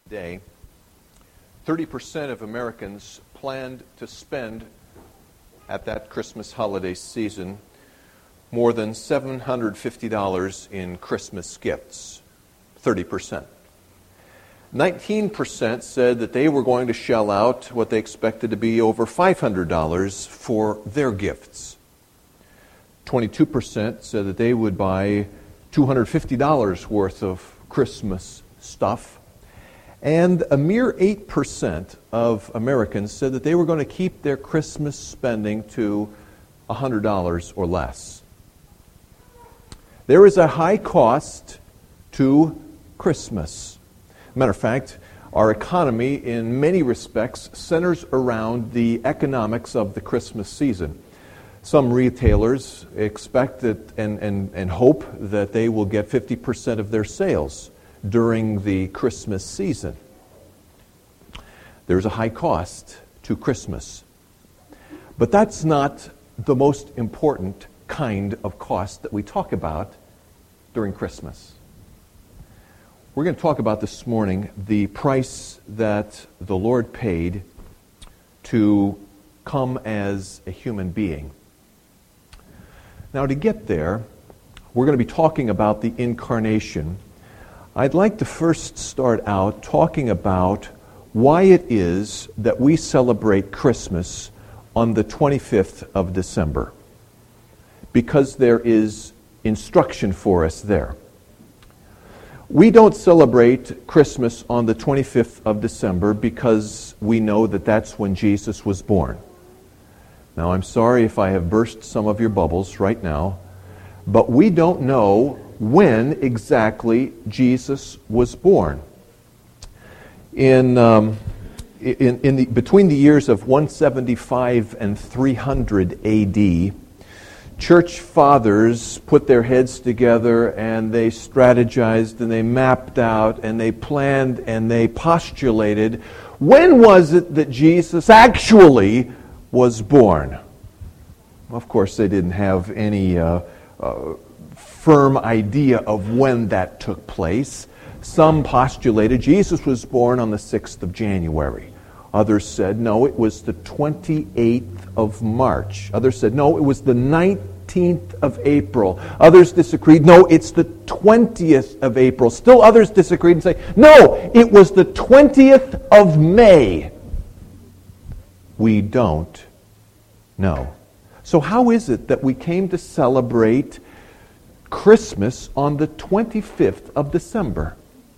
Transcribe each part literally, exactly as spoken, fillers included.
Day, thirty percent of Americans planned to spend at that Christmas holiday season more than seven hundred fifty dollars in Christmas gifts. thirty percent. nineteen percent said that they were going to shell out what they expected to be over five hundred dollars for their gifts. twenty-two percent said that they would buy two hundred fifty dollars worth of Christmas stuff. And a mere eight percent of Americans said that they were going to keep their Christmas spending to one hundred dollars or less. There is a high cost to Christmas. Matter of fact, our economy in many respects centers around the economics of the Christmas season. Some retailers expect that and, and, and hope that they will get fifty percent of their sales during the Christmas season. There's a high cost to Christmas. But that's not the most important kind of cost that we talk about during Christmas. We're going to talk about this morning the price that the Lord paid to come as a human being. Now, to get there, we're going to be talking about the incarnation. I'd like to first start out talking about why it is that we celebrate Christmas on the twenty-fifth of December. Because there is instruction for us there. We don't celebrate Christmas on the twenty-fifth of December because we know that that's when Jesus was born. Now, I'm sorry if I have burst some of your bubbles right now, but we don't know when exactly Jesus was born. In um, in, in the, between the years of one seventy-five and three hundred A D, church fathers put their heads together and they strategized and they mapped out and they planned and they postulated when was it that Jesus actually was born. Of course, they didn't have any uh, uh, firm idea of when that took place. Some postulated Jesus was born on the sixth of January. Others said, no, it was the twenty-eighth of March. Others said, no, it was the nineteenth of April. Others disagreed, no, it's the twentieth of April. Still others disagreed and say, no, it was the twentieth of May. We don't know. So how is it that we came to celebrate Christmas on the twenty-fifth of December?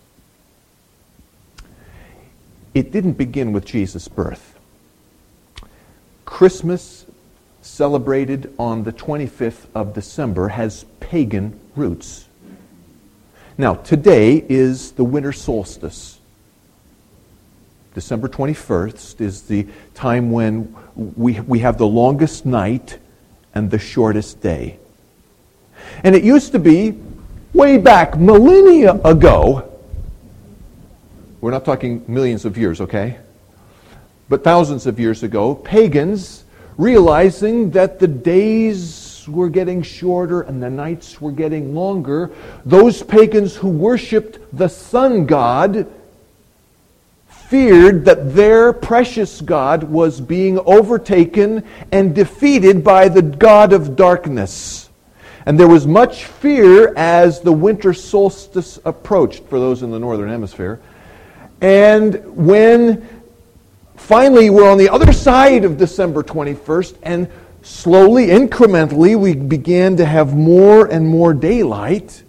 It didn't begin with Jesus' birth. Christmas, celebrated on the twenty-fifth of December, has pagan roots. Now, today is the winter solstice. December twenty-first is the time when we, we have the longest night and the shortest day. And it used to be, way back millennia ago, we're not talking millions of years, okay? But thousands of years ago, pagans, realizing that the days were getting shorter and the nights were getting longer, those pagans who worshipped the sun god feared that their precious god was being overtaken and defeated by the god of darkness. And there was much fear as the winter solstice approached, for those in the northern hemisphere. And when finally we're on the other side of December twenty-first, and slowly, incrementally, we began to have more and more daylight,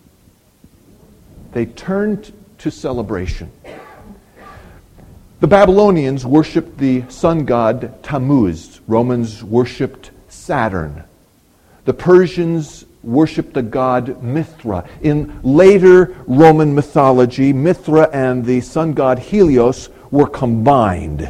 they turned to celebration. The Babylonians worshipped the sun god Tammuz. Romans worshipped Saturn. The Persians worshipped the god Mithra. In later Roman mythology, Mithra and the sun god Helios were combined.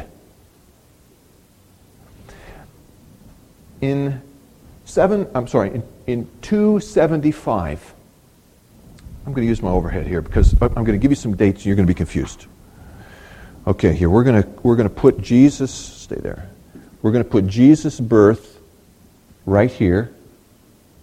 In seven, I'm sorry, in, in two seventy-five, I'm going to use my overhead here because I'm going to give you some dates and you're going to be confused. Okay, here we're going to we're going to put Jesus. Stay there. We're going to put Jesus' birth right here.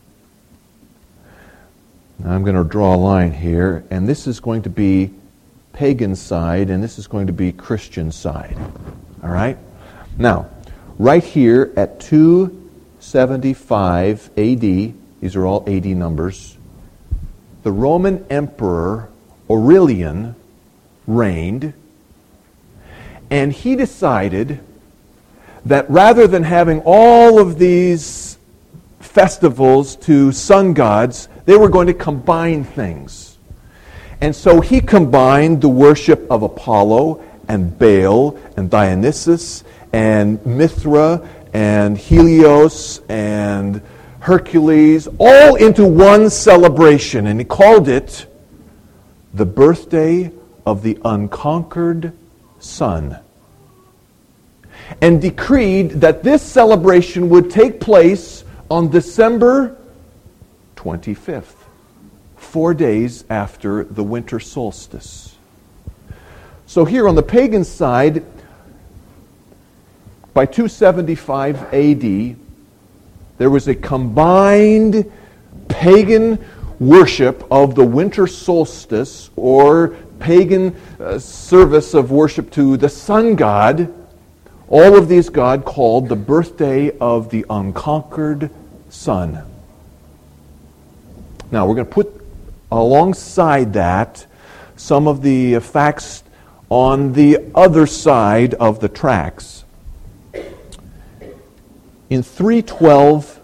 Now I'm going to draw a line here, and this is going to be pagan side, and this is going to be Christian side. All right? Now, right here at two seventy-five A D, these are all A D numbers, the Roman Emperor Aurelian reigned, and he decided that rather than having all of these festivals to sun gods, they were going to combine things. And so he combined the worship of Apollo and Baal and Dionysus and Mithra and Helios and Hercules all into one celebration. And he called it the birthday of the unconquered sun. And decreed that this celebration would take place on December twenty-fifth, four days after the winter solstice. So here on the pagan side, by two seventy-five A D, there was a combined pagan worship of the winter solstice, or pagan uh, service of worship to the sun god. All of these God called the birthday of the unconquered sun. Now we're going to put alongside that some of the facts on the other side of the tracks. In three twelve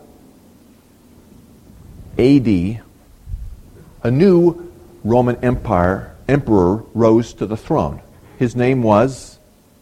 A D, a new Roman Empire emperor rose to the throne. His name was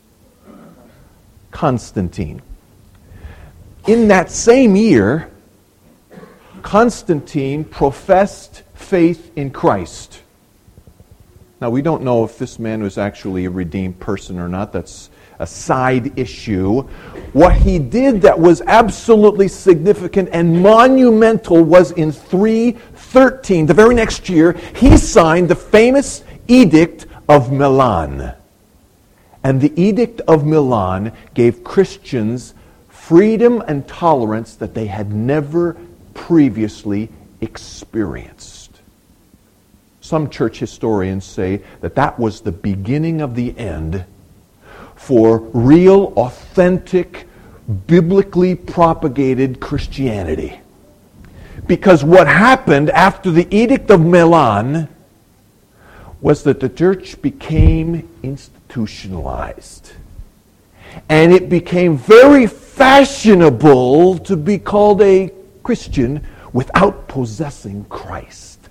Constantine. In that same year, Constantine professed faith in Christ. Now, we don't know if this man was actually a redeemed person or not. That's a side issue. What he did that was absolutely significant and monumental was in three thirteen, the very next year, he signed the famous Edict of Milan. And the Edict of Milan gave Christians freedom and tolerance that they had never previously experienced. Some church historians say that that was the beginning of the end for real, authentic, biblically propagated Christianity. Because what happened after the Edict of Milan was that the church became institutionalized. And it became very fashionable to be called a Christian without possessing Christ.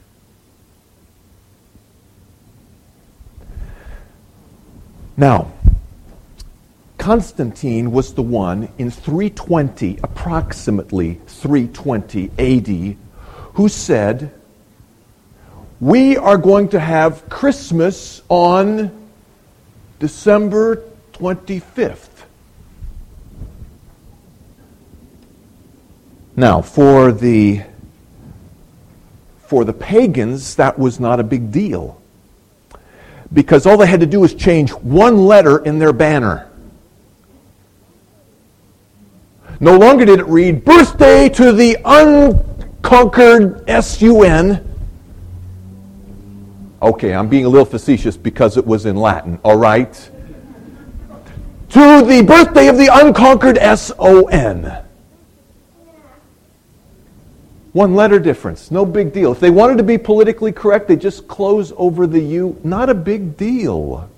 Now, Constantine was the one in three twenty, approximately three twenty A D, who said, we are going to have Christmas on December twenty-fifth. Now, for the for the pagans, that was not a big deal, because all they had to do was change one letter in their banner. No longer did it read, birthday to the unconquered S U N. Okay, I'm being a little facetious because it was in Latin, all right? To the birthday of the unconquered S O N. One letter difference, no big deal. If they wanted to be politically correct, they just close over the U. Not a big deal.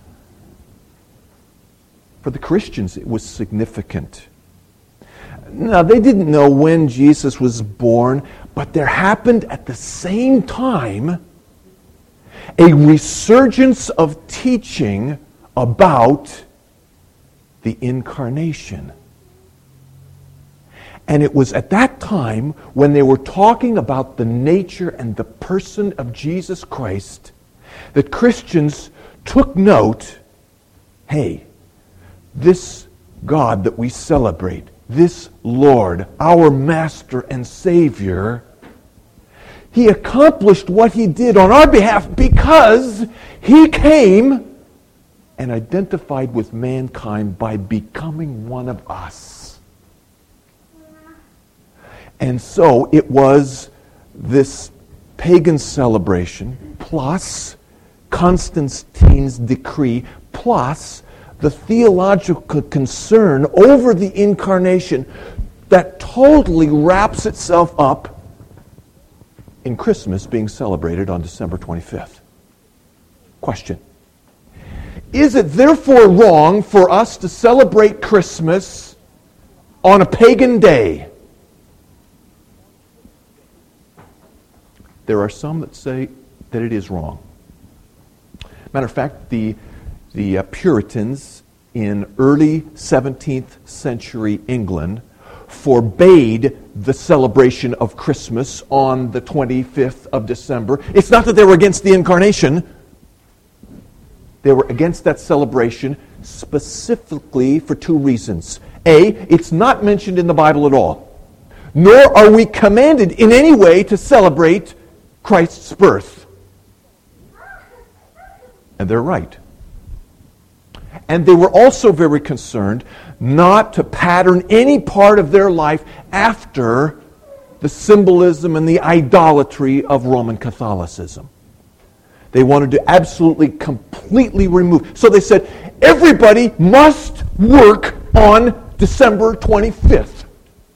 For the Christians, it was significant. Now, they didn't know when Jesus was born, but there happened at the same time a resurgence of teaching about the incarnation. And it was at that time when they were talking about the nature and the person of Jesus Christ that Christians took note, hey, this God that we celebrate, this Lord, our Master and Savior, He accomplished what He did on our behalf because He came and identified with mankind by becoming one of us. And so it was this pagan celebration plus Constantine's decree, plus the theological concern over the incarnation that totally wraps itself up in Christmas being celebrated on December twenty-fifth. Question. Is it therefore wrong for us to celebrate Christmas on a pagan day? There are some that say that it is wrong. Matter of fact, the, the uh, Puritans in early seventeenth century England forbade the celebration of Christmas on the twenty-fifth of December. It's not that they were against the incarnation. They were against that celebration specifically for two reasons. A, it's not mentioned in the Bible at all. Nor are we commanded in any way to celebrate Christ's birth. And they're right. And they were also very concerned not to pattern any part of their life after the symbolism and the idolatry of Roman Catholicism. They wanted to absolutely, completely remove. So they said, everybody must work on December twenty-fifth.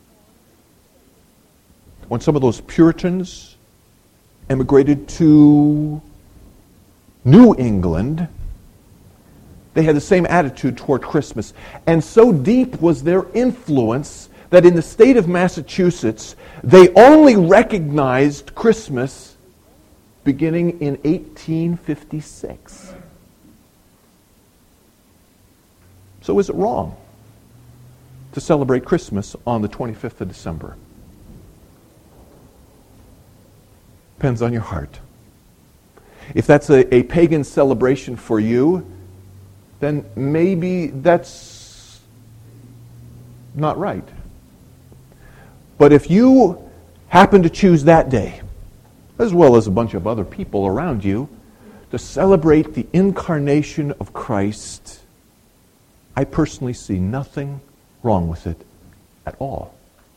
When some of those Puritans emigrated to New England, they had the same attitude toward Christmas. And so deep was their influence that in the state of Massachusetts, they only recognized Christmas beginning in eighteen fifty-six. So is it wrong to celebrate Christmas on the twenty-fifth of December? Depends on your heart. If that's a, a pagan celebration for you, then maybe that's not right. But if you happen to choose that day, as well as a bunch of other people around you, to celebrate the incarnation of Christ, I personally see nothing wrong with it at all.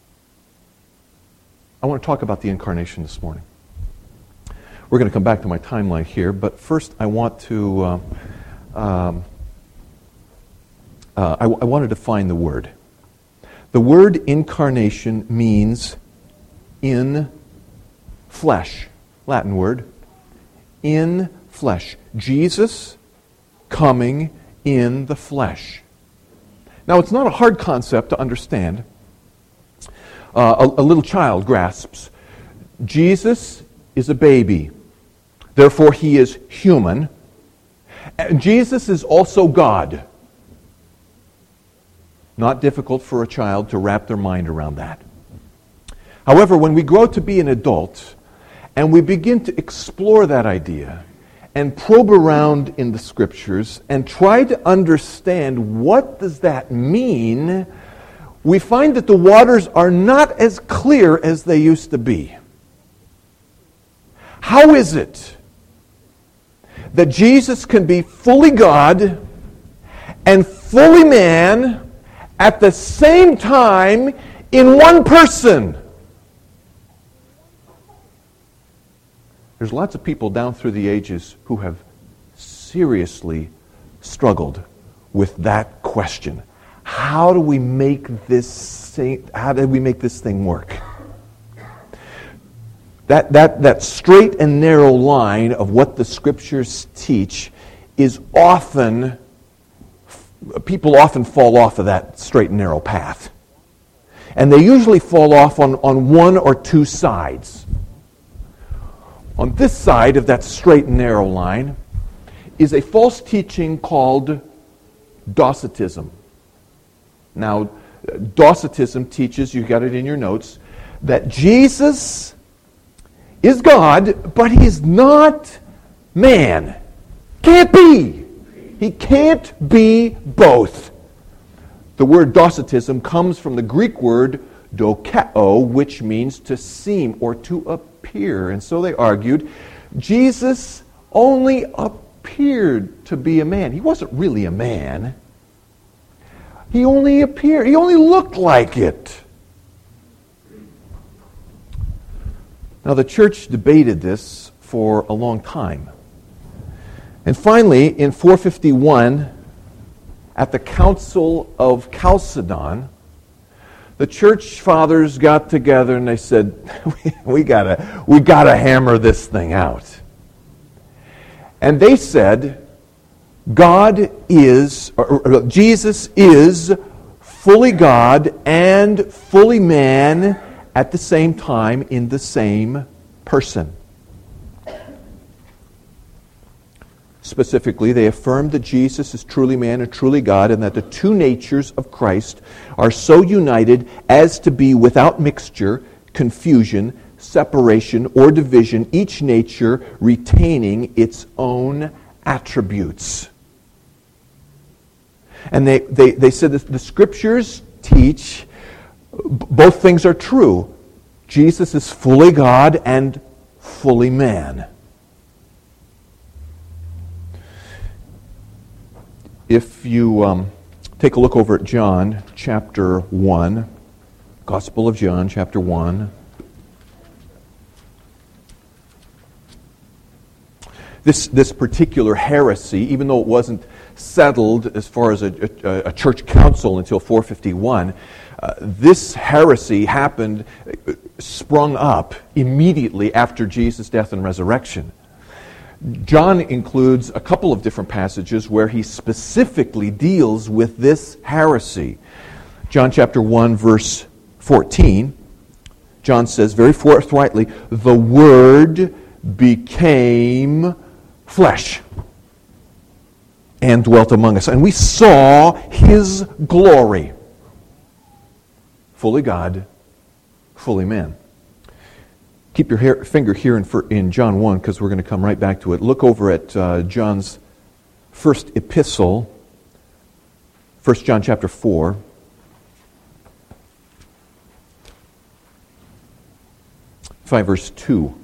I want to talk about the incarnation this morning. We're going to come back to my timeline here, but first I want to, uh, um, uh, I, I want to define the word. The word incarnation means in flesh. Latin word. In flesh. Jesus coming in the flesh. Now, it's not a hard concept to understand. Uh, a, a little child grasps. Jesus is a baby. Therefore, he is human. And Jesus is also God. Not difficult for a child to wrap their mind around that. However, when we grow to be an adult, and we begin to explore that idea and probe around in the Scriptures and try to understand what does that mean, we find that the waters are not as clear as they used to be. How is it that Jesus can be fully God and fully man at the same time in one person? There's lots of people down through the ages who have seriously struggled with that question. How do we make this thing, how do we make this thing work? That, that, that straight and narrow line of what the Scriptures teach is often, people often fall off of that straight and narrow path. And they usually fall off on, on one or two sides. On this side of that straight and narrow line is a false teaching called Docetism. Now, Docetism teaches, you got it in your notes, that Jesus is God, but he's not man. Can't be. He can't be both. The word Docetism comes from the Greek word dokeo, which means to seem or to appear. And so they argued, Jesus only appeared to be a man. He wasn't really a man. He only appeared. He only looked like it. Now, the church debated this for a long time. And finally, in four fifty-one, at the Council of Chalcedon, the church fathers got together and they said, we, we gotta, we gotta hammer this thing out. And they said, God is, or, or, Jesus is fully God and fully man at the same time in the same person. Specifically, they affirmed that Jesus is truly man and truly God, and that the two natures of Christ are so united as to be without mixture, confusion, separation, or division, each nature retaining its own attributes. And they, they, they said that the Scriptures teach both things are true. Jesus is fully God and fully man. If you um, take a look over at John chapter one, Gospel of John chapter one, this, this particular heresy, even though it wasn't settled as far as a, a, a church council until four fifty-one, uh, this heresy happened, sprung up immediately after Jesus' death and resurrection. John includes a couple of different passages where he specifically deals with this heresy. John chapter one, verse fourteen, John says very forthrightly, "The Word became flesh and dwelt among us, and we saw His glory." Fully God, fully man. Keep your hair, finger here in, for, in John one, because we're going to come right back to it. Look over at uh, John's first epistle, First John chapter four. five verse two.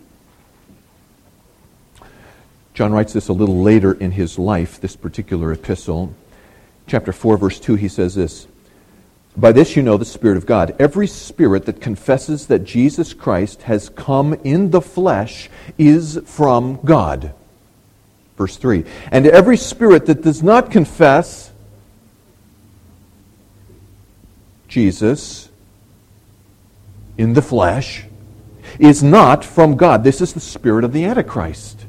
John writes this a little later in his life, this particular epistle. Chapter four, verse two, he says this, "By this you know the Spirit of God. Every spirit that confesses that Jesus Christ has come in the flesh is from God." Verse three, "And every spirit that does not confess Jesus in the flesh is not from God." This is the spirit of the Antichrist.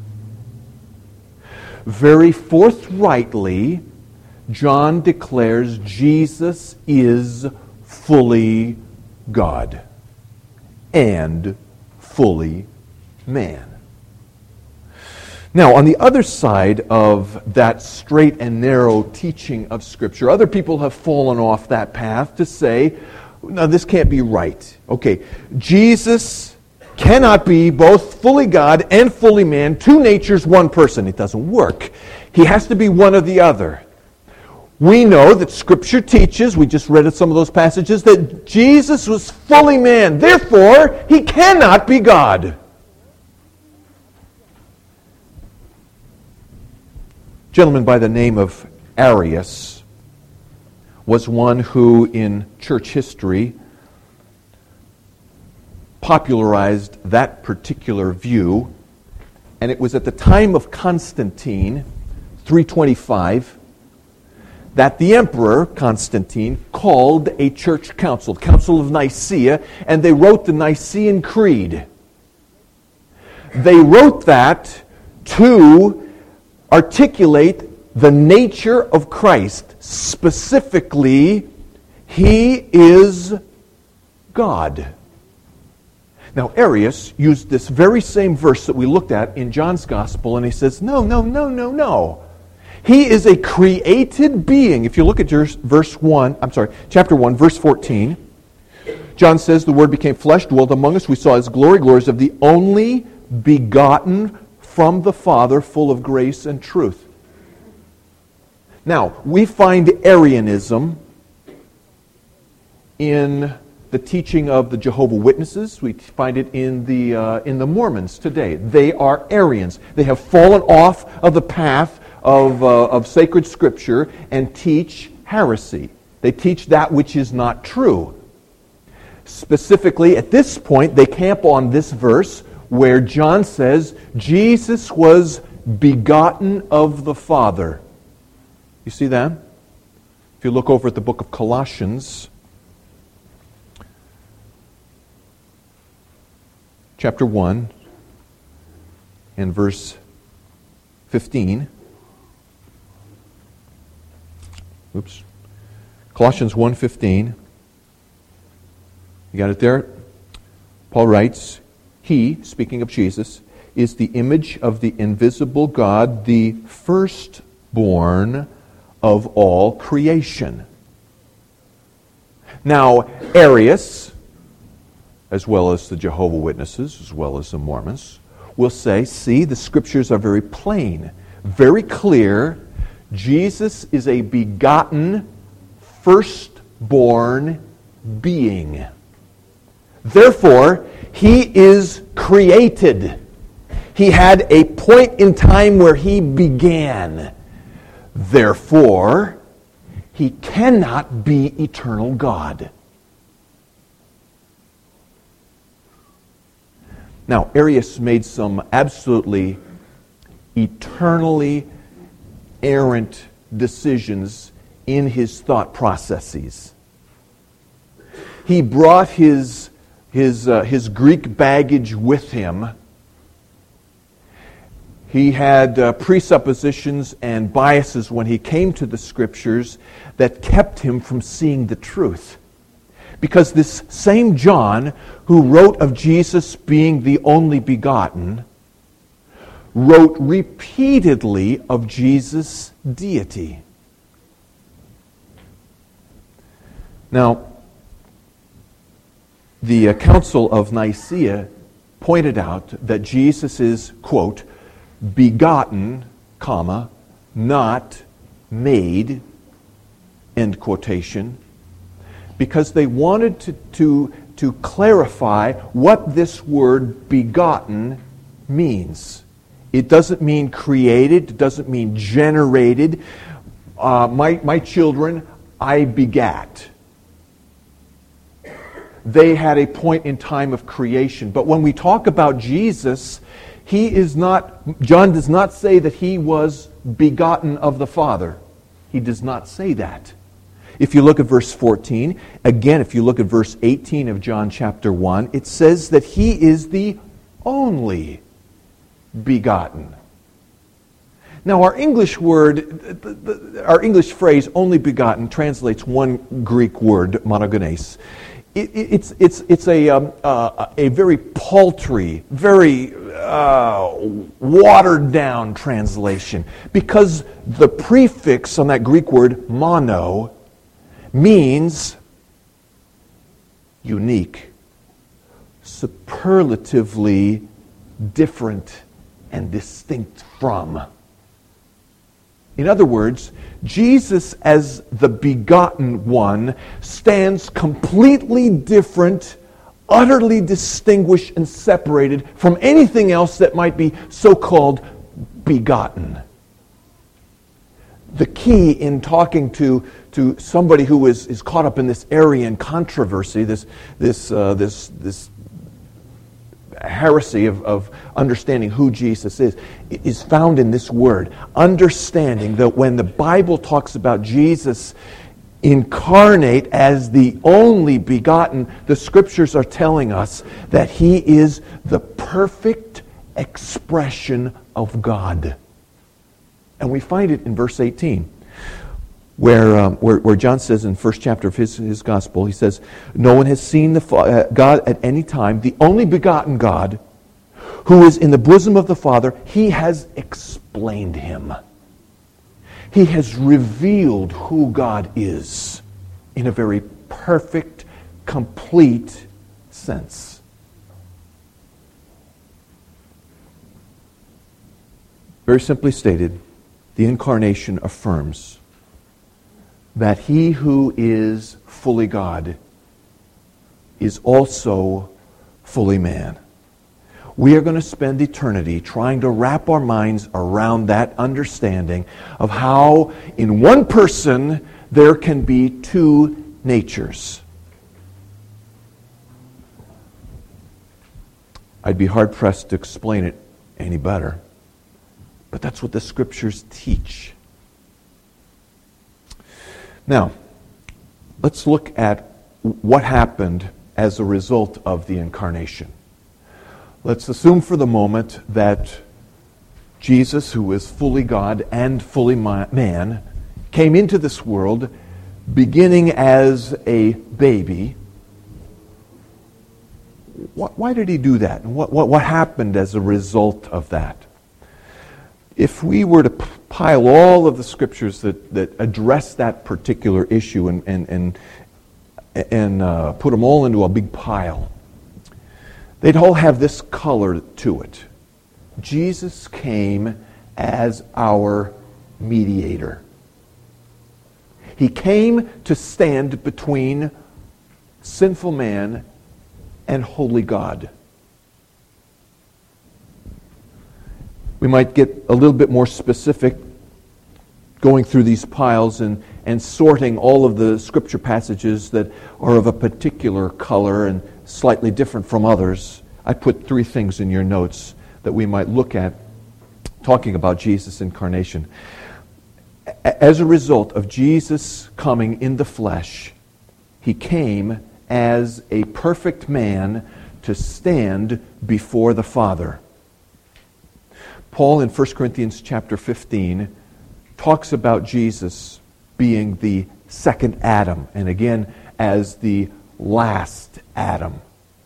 Very forthrightly, John declares Jesus is fully God and fully man. Now, on the other side of that straight and narrow teaching of Scripture, other people have fallen off that path to say, no, this can't be right. Okay, Jesus cannot be both fully God and fully man, two natures, one person. It doesn't work. He has to be one or the other. We know that Scripture teaches, we just read some of those passages, that Jesus was fully man. Therefore, He cannot be God. A gentleman by the name of Arius was one who, in church history, popularized that particular view. And it was at the time of Constantine, three twenty-five, that the emperor, Constantine, called a church council, the Council of Nicaea, and they wrote the Nicene Creed. They wrote that to articulate the nature of Christ. Specifically, He is God. Now, Arius used this very same verse that we looked at in John's Gospel, and he says, no, no, no, no, no. He is a created being. If you look at verse one, I'm sorry, chapter one, verse fourteen, John says, "The Word became flesh, dwelt among us. We saw His glory, glories of the only begotten from the Father, full of grace and truth." Now, we find Arianism in the teaching of the Jehovah's Witnesses. We find it in the uh, in the Mormons today. They are Arians. They have fallen off of the path of uh, of sacred Scripture and teach heresy. They teach that which is not true. Specifically, at this point, they camp on this verse where John says Jesus was begotten of the Father. You see that? If you look over at the book of Colossians, chapter one, and verse fifteen. Oops. Colossians one fifteen. You got it there? Paul writes, He, speaking of Jesus, is the image of the invisible God, the firstborn of all creation. Now, Arius, as well as the Jehovah's Witnesses, as well as the Mormons, will say, see, the Scriptures are very plain, very clear. Jesus is a begotten, firstborn being. Therefore, He is created. He had a point in time where He began. Therefore, He cannot be eternal God. Now, Arius made some absolutely eternally errant decisions in his thought processes. He brought his, his, uh, his Greek baggage with him. He had uh, presuppositions and biases when he came to the Scriptures that kept him from seeing the truth. Because this same John, who wrote of Jesus being the only begotten, wrote repeatedly of Jesus' deity. Now, the uh, Council of Nicaea pointed out that Jesus is, quote, begotten, comma, not made, end quotation, because they wanted to, to, to clarify what this word begotten means. It doesn't mean created, it doesn't mean generated. Uh, my, my children, I begat. They had a point in time of creation. But when we talk about Jesus, he is not, John does not say that he was begotten of the Father. He does not say that. If you look at verse fourteen, again, if you look at verse eighteen of John chapter one, it says that he is the only begotten. Now, our English word, our English phrase, only begotten, translates one Greek word, monogenes. It, it, it's, it's, it's a, um, uh, a very paltry, very uh, watered-down translation, because the prefix on that Greek word, mono, means unique, superlatively different and distinct from. In other words, Jesus as the begotten one stands completely different, utterly distinguished and separated from anything else that might be so-called begotten. The key in talking to, to somebody who is, is caught up in this Arian controversy, this, this, uh, this, this heresy of, of understanding who Jesus is, is found in this word. Understanding that when the Bible talks about Jesus incarnate as the only begotten, the Scriptures are telling us that he is the perfect expression of God. And we find it in verse eighteen, where, um, where, where John says in the first chapter of his, his gospel, he says, no one has seen the uh, God at any time, the only begotten God, who is in the bosom of the Father. He has explained him. He has revealed who God is in a very perfect, complete sense. Very simply stated, the incarnation affirms that he who is fully God is also fully man. We are going to spend eternity trying to wrap our minds around that understanding of how in one person there can be two natures. I'd be hard-pressed to explain it any better. But that's what the Scriptures teach. Now, let's look at what happened as a result of the incarnation. Let's assume for the moment that Jesus, who is fully God and fully man, came into this world beginning as a baby. Why did he do that? And what, what, what happened as a result of that? If we were to pile all of the Scriptures that, that address that particular issue and, and, and, and uh, put them all into a big pile, they'd all have this color to it. Jesus came as our mediator. He came to stand between sinful man and holy God. We might get a little bit more specific going through these piles and, and sorting all of the Scripture passages that are of a particular color and slightly different from others. I put three things in your notes that we might look at talking about Jesus' incarnation. As a result of Jesus coming in the flesh, he came as a perfect man to stand before the Father. Paul in First Corinthians chapter fifteen talks about Jesus being the second Adam, and again as the last Adam.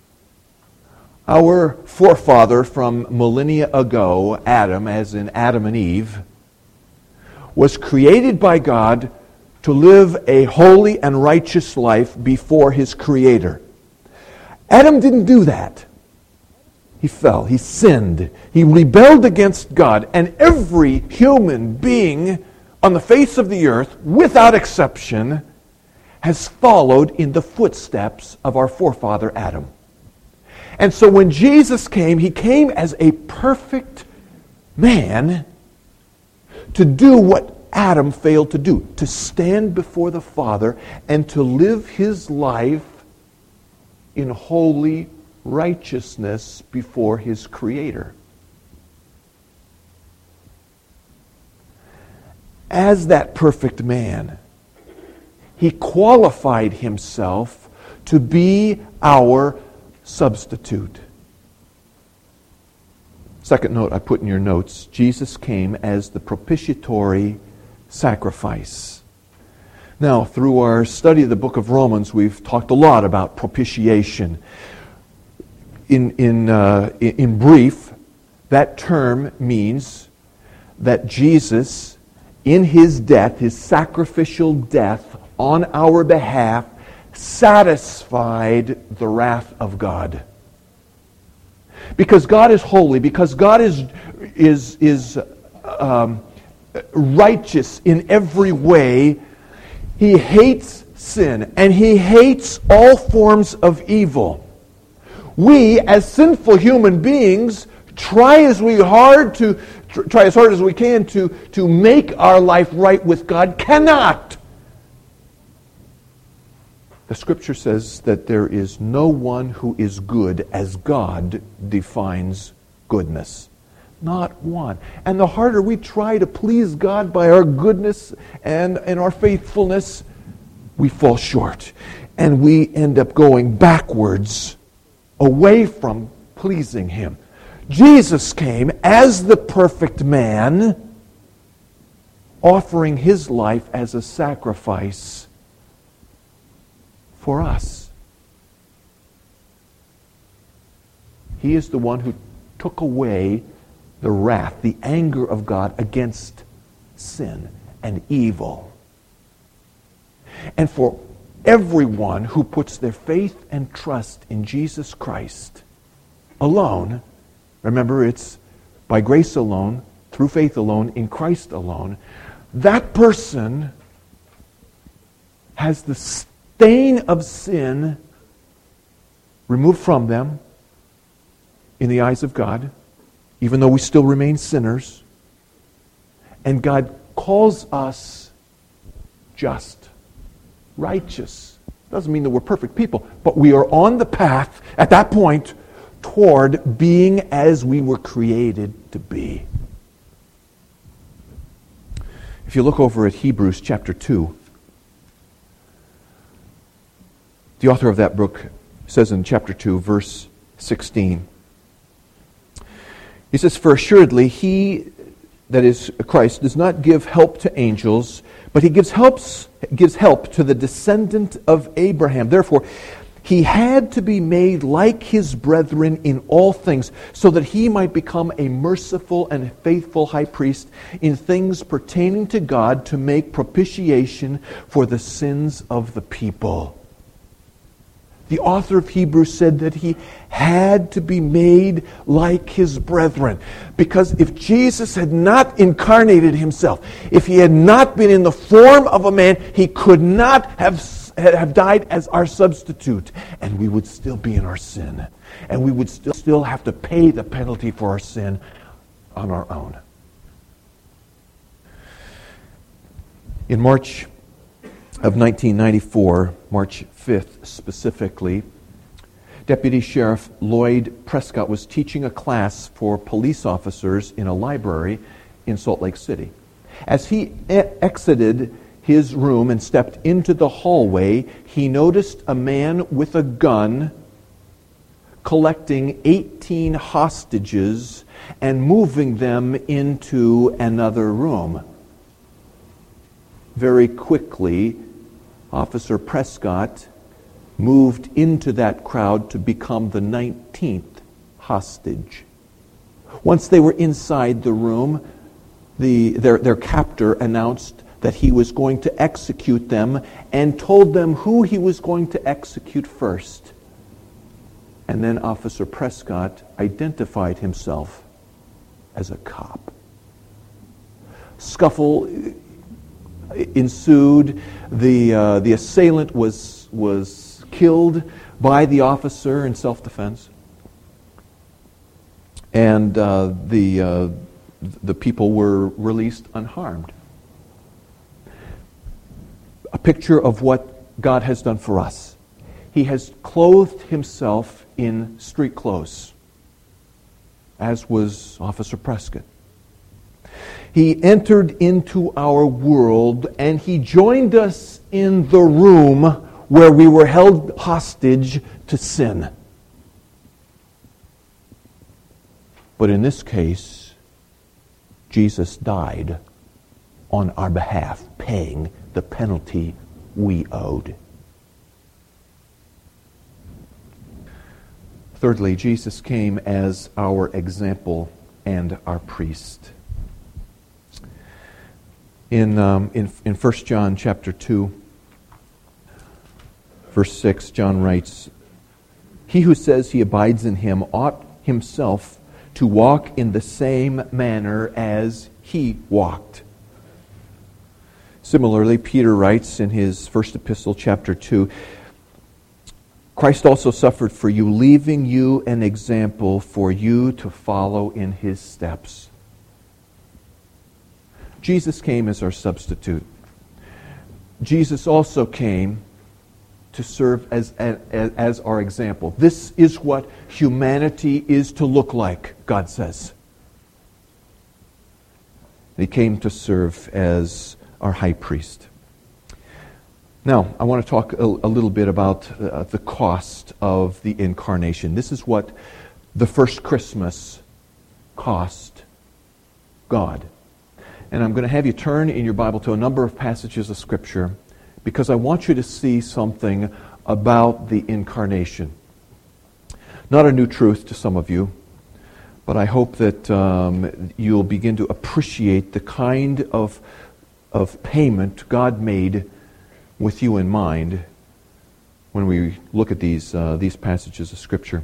Our forefather from millennia ago, Adam, as in Adam and Eve, was created by God to live a holy and righteous life before his Creator. Adam didn't do that. He fell. He sinned. He rebelled against God. And every human being on the face of the earth, without exception, has followed in the footsteps of our forefather Adam. And so when Jesus came, he came as a perfect man to do what Adam failed to do, to stand before the Father and to live his life in holy righteousness before his Creator. As that perfect man, he qualified himself to be our substitute. Second note I put in your notes, Jesus came as the propitiatory sacrifice. Now, through our study of the book of Romans, we've talked a lot about propitiation. In, in, uh, in brief, that term means that Jesus, in his death, his sacrificial death on our behalf, satisfied the wrath of God. Because God is holy, because God is, is, is um, righteous in every way, he hates sin and he hates all forms of evil. We, as sinful human beings, try as we hard to try as hard as we can to, to make our life right with God, cannot. The Scripture says that there is no one who is good as God defines goodness. Not one. And the harder we try to please God by our goodness and, and our faithfulness, we fall short. And we end up going backwards away from pleasing him. Jesus came as the perfect man, offering his life as a sacrifice for us. He is the one who took away the wrath, the anger of God against sin and evil. And for everyone who puts their faith and trust in Jesus Christ alone, remember it's by grace alone, through faith alone, in Christ alone, that person has the stain of sin removed from them in the eyes of God, even though we still remain sinners. And God calls us just, righteous. Doesn't mean that we're perfect people, but we are on the path at that point toward being as we were created to be. If you look over at Hebrews chapter two, the author of that book says in chapter two, verse sixteen, he says, "For assuredly he, that is Christ, does not give help to angels, but he gives helps gives help to the descendant of Abraham. Therefore, he had to be made like his brethren in all things, so that he might become a merciful and faithful high priest in things pertaining to God, to make propitiation for the sins of the people." The author of Hebrews said that he had to be made like his brethren. Because if Jesus had not incarnated himself, if he had not been in the form of a man, he could not have, have died as our substitute. And we would still be in our sin. And we would still, still have to pay the penalty for our sin on our own. In March of nineteen ninety-four, March fifth specifically, Deputy Sheriff Lloyd Prescott was teaching a class for police officers in a library in Salt Lake City. As he e- exited his room and stepped into the hallway, he noticed a man with a gun collecting eighteen hostages and moving them into another room. Very quickly, Officer Prescott moved into that crowd to become the nineteenth hostage. Once they were inside the room, the, their, their captor announced that he was going to execute them and told them who he was going to execute first. And then Officer Prescott identified himself as a cop. Scuffle ensued. The uh, the assailant was was killed by the officer in self-defense, and uh, the uh, the people were released unharmed. A picture of what God has done for us. He has clothed himself in street clothes, as was Officer Prescott. He entered into our world and he joined us in the room where we were held hostage to sin. But in this case, Jesus died on our behalf, paying the penalty we owed. Thirdly, Jesus came as our example and our priest. In, um, in, in First John chapter two, verse six, John writes, "He who says he abides in him ought himself to walk in the same manner as he walked." Similarly, Peter writes in his first epistle, chapter two, "Christ also suffered for you, leaving you an example for you to follow in his steps." Jesus came as our substitute. Jesus also came to serve as, as, as our example. This is what humanity is to look like, God says. He came to serve as our high priest. Now, I want to talk a, a little bit about uh, the cost of the incarnation. This is what the first Christmas cost God. And I'm going to have you turn in your Bible to a number of passages of Scripture because I want you to see something about the incarnation. Not a new truth to some of you, but I hope that um, you'll begin to appreciate the kind of, of payment God made with you in mind when we look at these, uh, these passages of Scripture.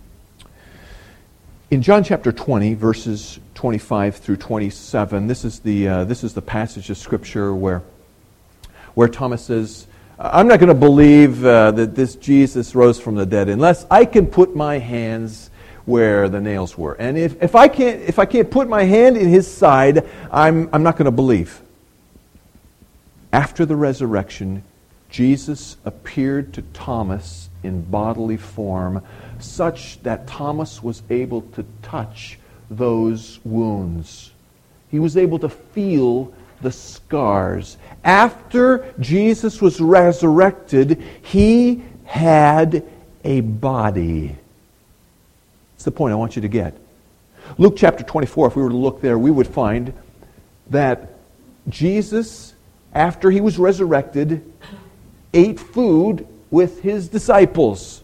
In John chapter twenty, verses twenty-five through twenty-seven, this is the uh, this is the passage of Scripture where where Thomas says, "I'm not going to believe uh, that this Jesus rose from the dead unless I can put my hands where the nails were, and if, if I can't if I can't put my hand in his side, I'm I'm not going to believe." After the resurrection, Jesus appeared to Thomas in bodily form, such that Thomas was able to touch those wounds. He was able to feel the scars. After Jesus was resurrected, he had a body. That's the point I want you to get. Luke chapter twenty-four, if we were to look there, we would find that Jesus, after he was resurrected, ate food with his disciples.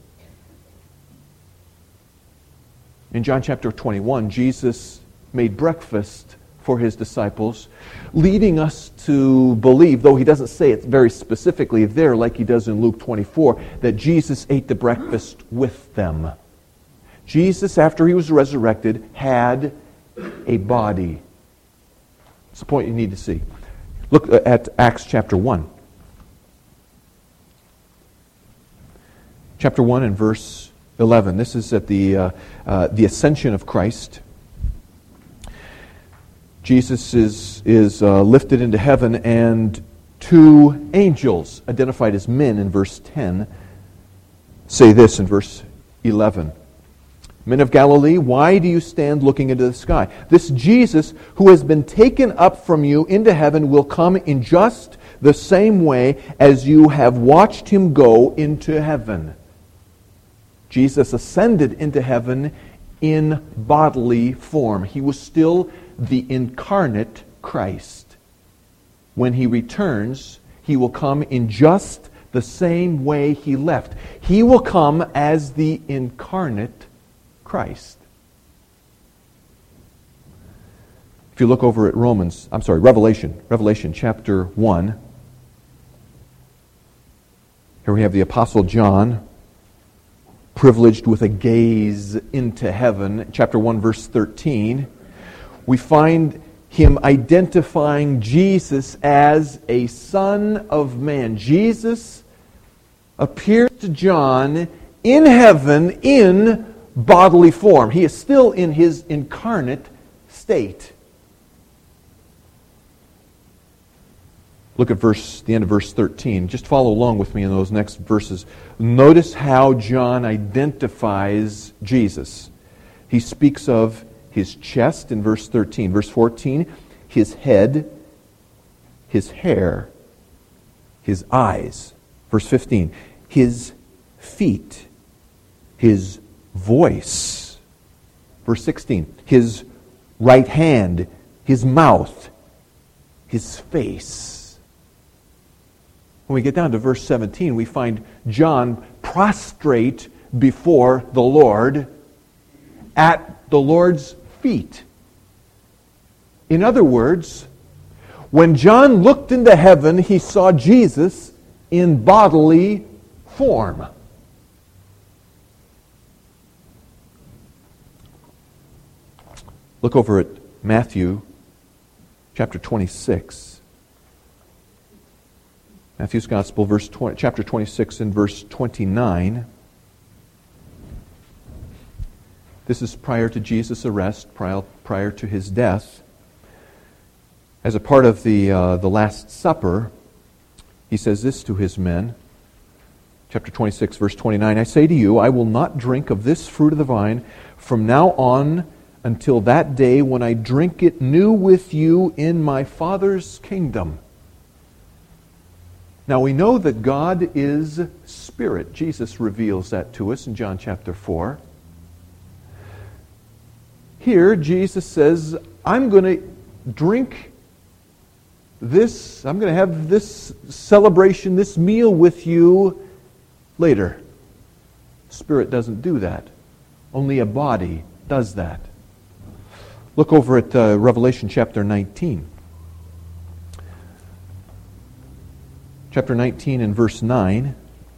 In John chapter twenty-one, Jesus made breakfast for his disciples, leading us to believe, though he doesn't say it very specifically there like he does in Luke twenty-four, that Jesus ate the breakfast with them. Jesus, after he was resurrected, had a body. That's the point you need to see. Look at Acts chapter one. Chapter one and verse eleven. This is at the, uh, uh, the ascension of Christ. Jesus is, is uh, lifted into heaven, and two angels, identified as men in verse ten, say this in verse eleven. Men of Galilee, why do you stand looking into the sky? This Jesus who has been taken up from you into heaven will come in just the same way as you have watched him go into heaven. Jesus ascended into heaven in bodily form. He was still the incarnate Christ. When he returns, he will come in just the same way he left. He will come as the incarnate Christ. If you look over at Romans, I'm sorry, Revelation, Revelation chapter one. Here we have the Apostle John, privileged with a gaze into heaven. Chapter one, verse thirteen. We find him identifying Jesus as a Son of Man. Jesus appeared to John in heaven in bodily form. He is still in his incarnate state. Look at verse, the end of verse thirteen. Just follow along with me in those next verses. Notice how John identifies Jesus. He speaks of his chest in verse thirteen. Verse fourteen, his head, his hair, his eyes. Verse fifteen, his feet, his voice. Verse sixteen, his right hand, his mouth, his face. When we get down to verse seventeen, we find John prostrate before the Lord at the Lord's feet. In other words, when John looked into heaven, he saw Jesus in bodily form. Look over at Matthew chapter twenty-six. Matthew's Gospel, verse twenty, chapter twenty-six and verse twenty-nine. This is prior to Jesus' arrest, prior, prior to his death. As a part of the, uh, the Last Supper, he says this to his men. Chapter twenty-six, verse twenty-nine, I say to you, I will not drink of this fruit of the vine from now on until that day when I drink it new with you in my Father's kingdom. Now we know that God is Spirit. Jesus reveals that to us in John chapter four. Here, Jesus says, I'm going to drink this, I'm going to have this celebration, this meal with you later. Spirit doesn't do that. Only a body does that. Look over at uh, Revelation chapter nineteen. Chapter nineteen and verse nine.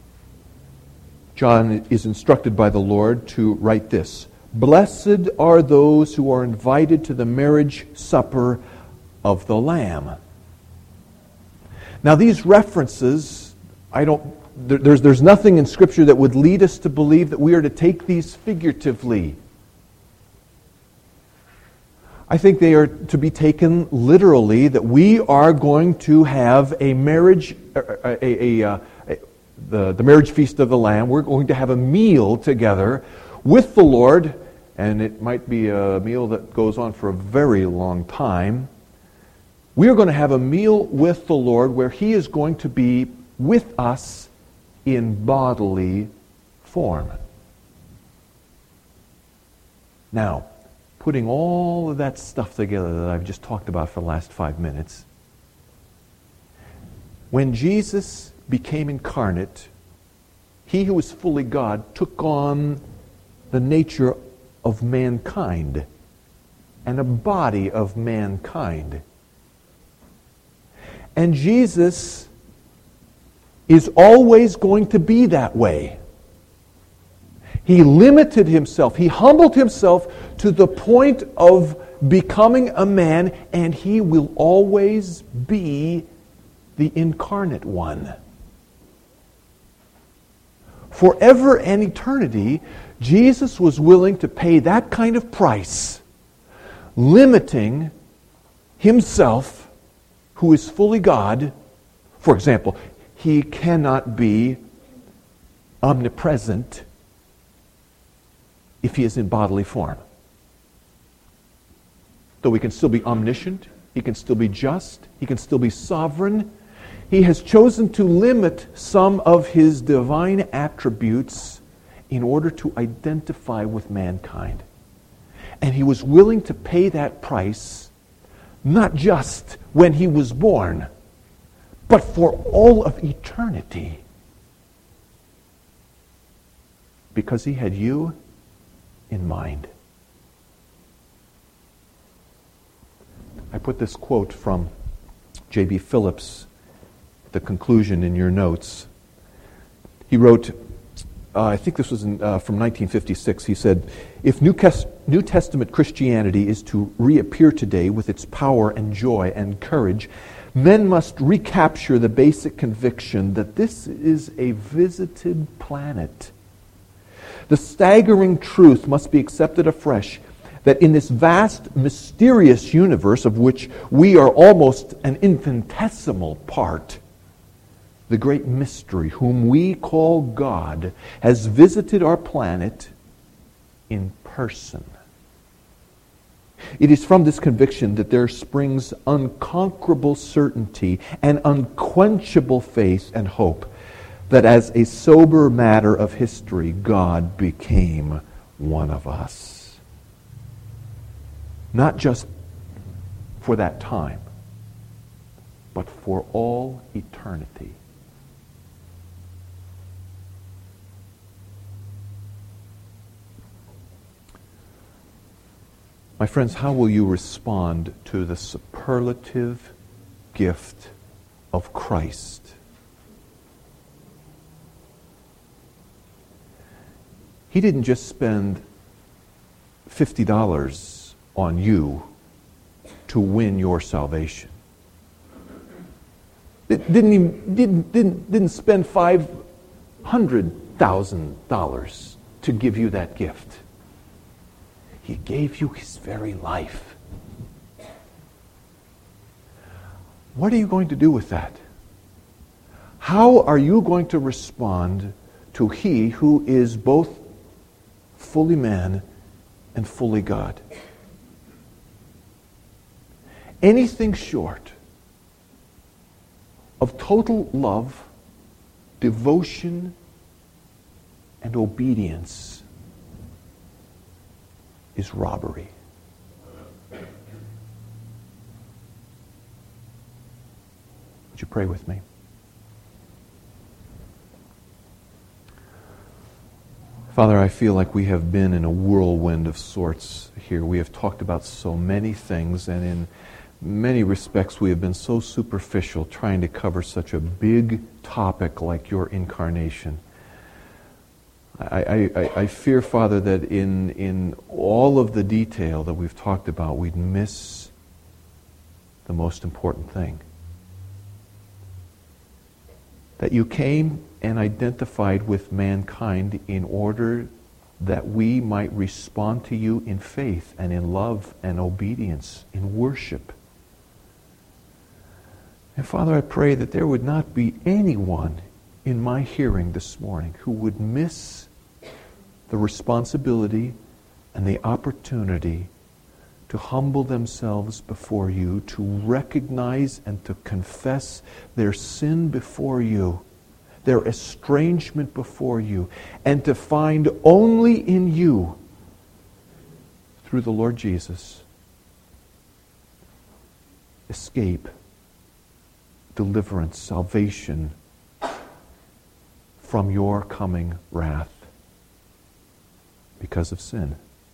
John is instructed by the Lord to write this. Blessed are those who are invited to the marriage supper of the Lamb. Now these references, I don't, there, there's, there's nothing in Scripture that would lead us to believe that we are to take these figuratively. I think they are to be taken literally, that we are going to have a marriage, a, a, a, a, the, the marriage feast of the Lamb. We're going to have a meal together with the Lord, and it might be a meal that goes on for a very long time. We are going to have a meal with the Lord where He is going to be with us in bodily form. Now, putting all of that stuff together that I've just talked about for the last five minutes, when Jesus became incarnate, He who was fully God took on the nature of mankind and a body of mankind. And Jesus is always going to be that way. He limited Himself. He humbled Himself to the point of becoming a man, and He will always be the incarnate one. Forever and eternity, Jesus was willing to pay that kind of price, limiting Himself, who is fully God. For example, He cannot be omnipresent if He is in bodily form. Though He can still be omniscient, He can still be just, He can still be sovereign, He has chosen to limit some of His divine attributes in order to identify with mankind. And He was willing to pay that price, not just when He was born, but for all of eternity. Because He had you in mind. I put this quote from J B Phillips, the conclusion in your notes. He wrote, uh, I think this was in, uh, from nineteen fifty-six, he said, "If New, Kes- New Testament Christianity is to reappear today with its power and joy and courage, men must recapture the basic conviction that this is a visited planet. The staggering truth must be accepted afresh that in this vast, mysterious universe of which we are almost an infinitesimal part, the great mystery, whom we call God, has visited our planet in person. It is from this conviction that there springs unconquerable certainty and unquenchable faith and hope that as a sober matter of history, God became one of us. Not just for that time, but for all eternity." My friends, how will you respond to the superlative gift of Christ? He didn't just spend fifty dollars on you to win your salvation. Didn't even, didn't, didn't, didn't spend five hundred thousand dollars to give you that gift. He gave you His very life. What are you going to do with that? How are you going to respond to He who is both fully man and fully God? Anything short of total love, devotion, and obedience is robbery. Would you pray with me? Father, I feel like we have been in a whirlwind of sorts here. We have talked about so many things, and in many respects we have been so superficial trying to cover such a big topic like your incarnation. I, I, I fear, Father, that in, in all of the detail that we've talked about, we'd miss the most important thing. That you came and identified with mankind in order that we might respond to you in faith and in love and obedience, in worship. And Father, I pray that there would not be anyone in my hearing this morning who would miss the responsibility and the opportunity to humble themselves before you, to recognize and to confess their sin before you, their estrangement before you, and to find only in you, through the Lord Jesus, escape, deliverance, salvation from your coming wrath because of sin.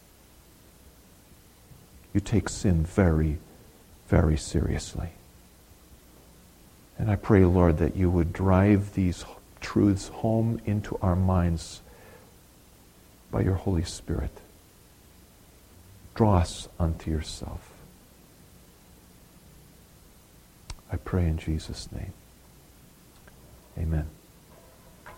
You take sin very, very seriously. And I pray, Lord, that you would drive these truths home into our minds by your Holy Spirit. Draw us unto yourself. I pray in Jesus' name. Amen.